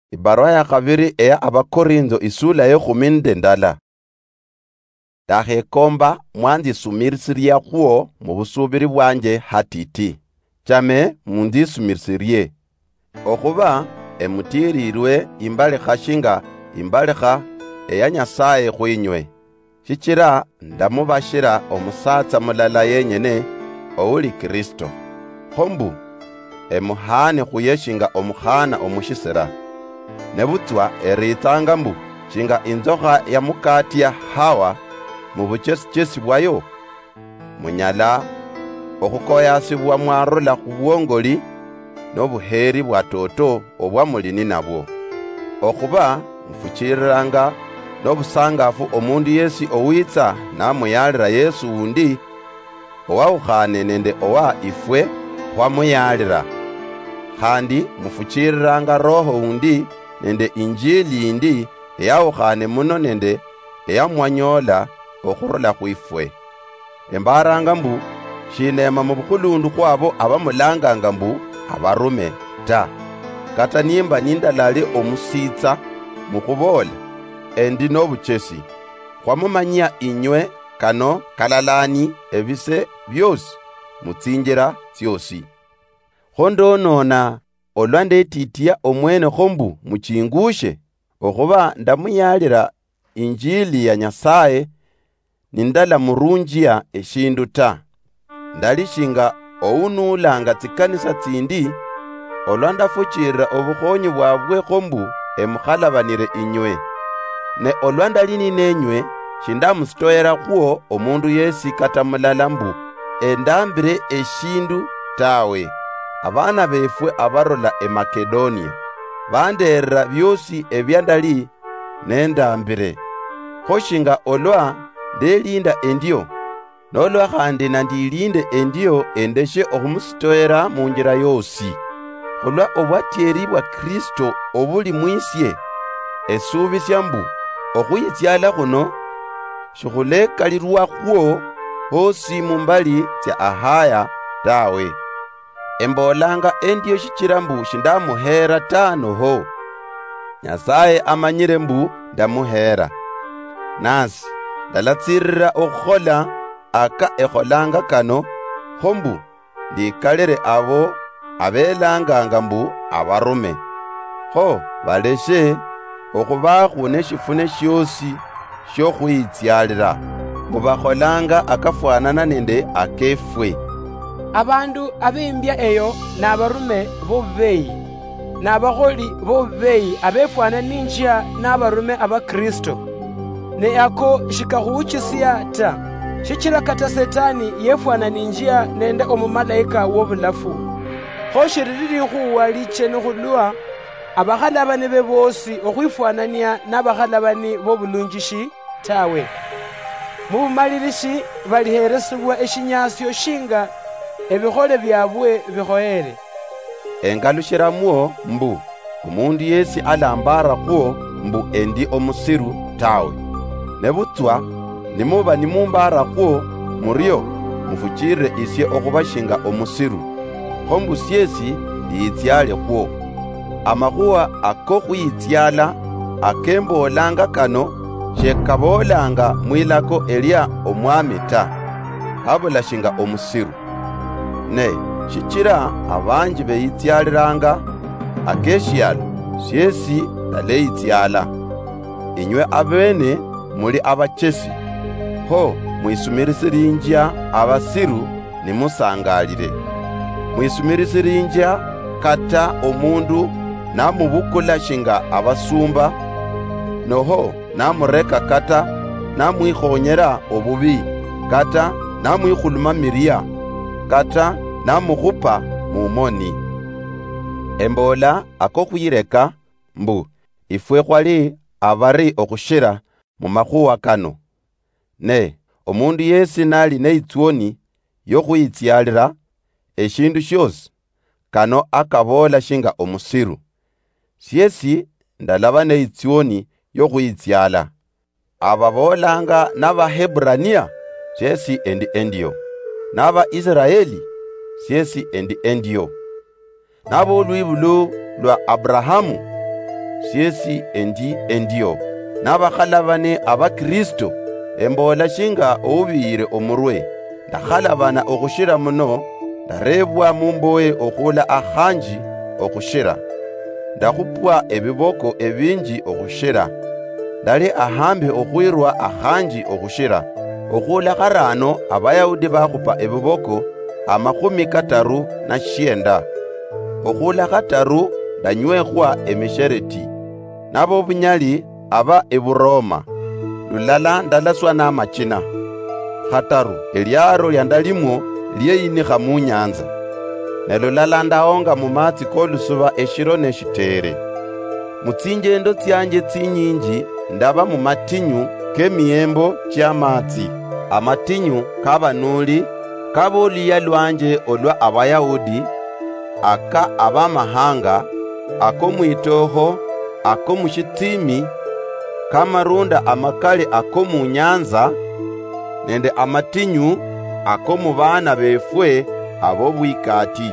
Ibarua ya kabiri eya Abakorinto isula ye 10 Dahekomba mwandisumirisiria kuo mu busubiri bwanje hatiti. Chame mundisumirisirie. Okuba emutirirwe imbalekha shinga imbalekha eya Nyasaye khwinywe. Shichira ndamubashira omusatsa mulala yenyene ouli Kristo. Khombu emuhane khuyeshinga omukhana omushisira. Nebutwa eritanga mbu shinga inzoka ya mukati ya Hawa mu buchesi bwayo munyala okukoyasibwa mwarula ku bwongoli n'obuheri bwa toto obwa mulini nabwo. Okuba mufuchiriranga n'obusangafu omundu yesi owitsa namuyalira Yesu wundi owawukhane nende owa ifwe khwamuyalira. Khandi mufuchiriranga roho wundi nende injili indi eyawukhane muno nende eyamwanyola okhurula khwifwe. Embaranga mbu shinema mu bukhulundu khwabo abamulanganga mbu abarume ta. Kata nimba nindalali omusitsa mukhubola endi n'obuchesi khwamumanyia inywe kano kalalani ebise byosi mutsinjira tyosi. Khondonona olwa ndetitiya omwene khombu muchingushe okhuba ndamuyalira injili ya Nyasaye nindala murunjia eshindu ta. Ndalishinga ounulanga tsikanisa tsindi olwa ndafuchirira obukhonyi bwabwe khombu emukhalabanire inywe. Ne olwa ndalini nenywe shindamusitoyera khuo omundu yesi kata mulala mbu endambire eshindu tawe. Abana befwe abarola Makedonia banderera byosi ebyandali nendambire. Khoshinga olwa ndelinda endio n'olwa khandi nandilinde endio endeshe okumusitoyera munjira yosi. Olwa obwatyeri bwa Kristo obuli mwisye esubisya mbu okhuyitsyala khuno shikhulekalirwa khuo hosi mumbali tya Ahaya tawe. Embolanga endio shichira mbu shindamuhera tanoho. Nyasaye amanyire mbu ndamuhera. Nasi ndalatsirira okhola aka ekholanga kano khombu ndikalire abo abelanganga mbu abarume. Kho baleshe okhubaakhu neshifune shosi shokhwitsyalira mubakholanga akafwanana nende akefwe. Abandu abimbya eyo n'abarume b'obubeyi n'abakholi b'obubeyi abefwana ninjya n'abarume aba Kristo. Ne ako shikakhuwuchisya ta. Shichira kata Setani yefwana ninjya nende omumalayika w'obulafu. Kho shiririri khuwa licheni khulwa abakhalabani be bosi okhwifwanania n'abakhalabani b'obulunjishi tawe. Mu bumalilishi baliheresibwa eshinyasyo shinga ebikhole byabwe bikhoyere. Engalushiramwo mbu umundu yesi alambara khuo mbu endi omusiru tawe. Nebutwa nimuba nimumbara khuo murio mufuchirire isye okhubashinga omusiru. Khombu syesi liyitsyale khuo. Amakhuwa ako khuyitsyala akembolanga kano shekabolanga mwilako elya omwami ta. Habula shinga omusiru. Ne shichira abanji beyitsyaliranga akeshyalo syesi daleyitsyala. Inywe abene muli abachesi. Ho mwisumirisirinja abasiru nimusangalire. Mwisumirisirinja kata omundu namubukula shinga abasumba. Noho namureka kata namwikhonyera obubi kata namwikhulumamiria kata namukhupa mumoni. Embola ako khuyireka mbu ifwe khwali abari okhushira mu makhuwa kano. Ne omundu yesi nali neitsuoni yokhuyitsyalira eshindu shosi kano akabola shinga omusiru. Syesi ndalaba neitsuoni yokhuyitsyala. Ababolanga n'Abahebrania syesi endi endio. N'aba Israeli syesi endi endio. N'abolwibulu lwa Abrahamu syesi endi endio. N'abakhalabane aba Kristo, embola shinga oubire omurwe. Ndakhalabana okushira muno, ndarebwa mumboe okhula akhanji okushira. Ndakhupwa ebiboko ebinji okushira. Ndali ahambe okhwirwa akhanji okushira. Okhula kharano abayahudi bakhupa ebiboko 39. Okhula khataru ndanywehwa emishereti. Nabo bunyali aba eburoma. Lulala ndalaswa n'amachina. Khataru eliaro lyandalimwo lyeyinikha mu nyanza. Nelulala ndaonga mu matsi kolusuba eshiro neshitere. Mutsinjendo tsyanje tsinyinji ndaba mu matinyu k'emiyembo ky'amatsi. Amatinyu k'abanuli k'aboliya lwanje olwa abayahudi, aka abamahanga, ako mwitoho, ako mushitimi, kamarunda amakali ako mu nyanza, nende amatinyu ako mu bana befwe abo bwikati.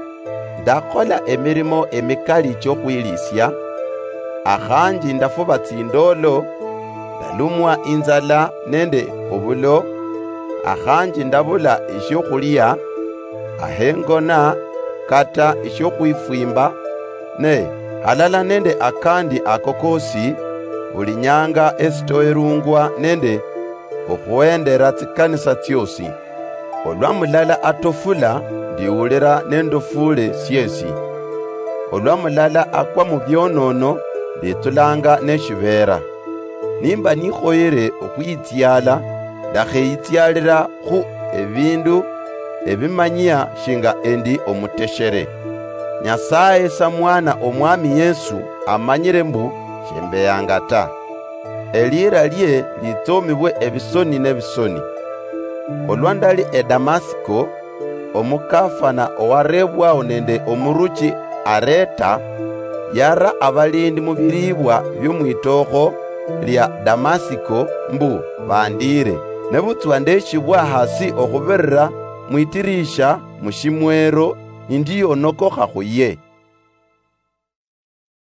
Ndakola emirimo emikali ky'okhwilisya, akhanji ndafuba tsindolo, ndalumwa inzala nende obulo, akhanji ndabula esyokhuliya, ahengona kata esyokhwifwimba, ne halala nende akandi ako kosi, buli nyanga esitoerungwa nende okhuwendera tsikanisa tyosi. Olwa mulala atofula ndiwulira nendofule syesi. Olwa mulala akwa mu byonono nditulanga neshibera. Nimba nikhoyere okhwitsyala, ndakheyitsyalira khu ebindu ebimanyia shinga endi omuteshere. Nyasaye sa mwana omwami Yesu amanyire mbu shembeyanga ta. Elira lye litsomibwe ebisoni n'ebisoni. Olwa ndali Damasiko, omukafana owarebwawo nende omuruchi Areta yara abalindi mu biribwa by'omwitoho lya Damasiko mbu bandire. Nebutswa ndeshibwa hasi okhuberera mwitirisha mushimwero indiyo nokoha khuye.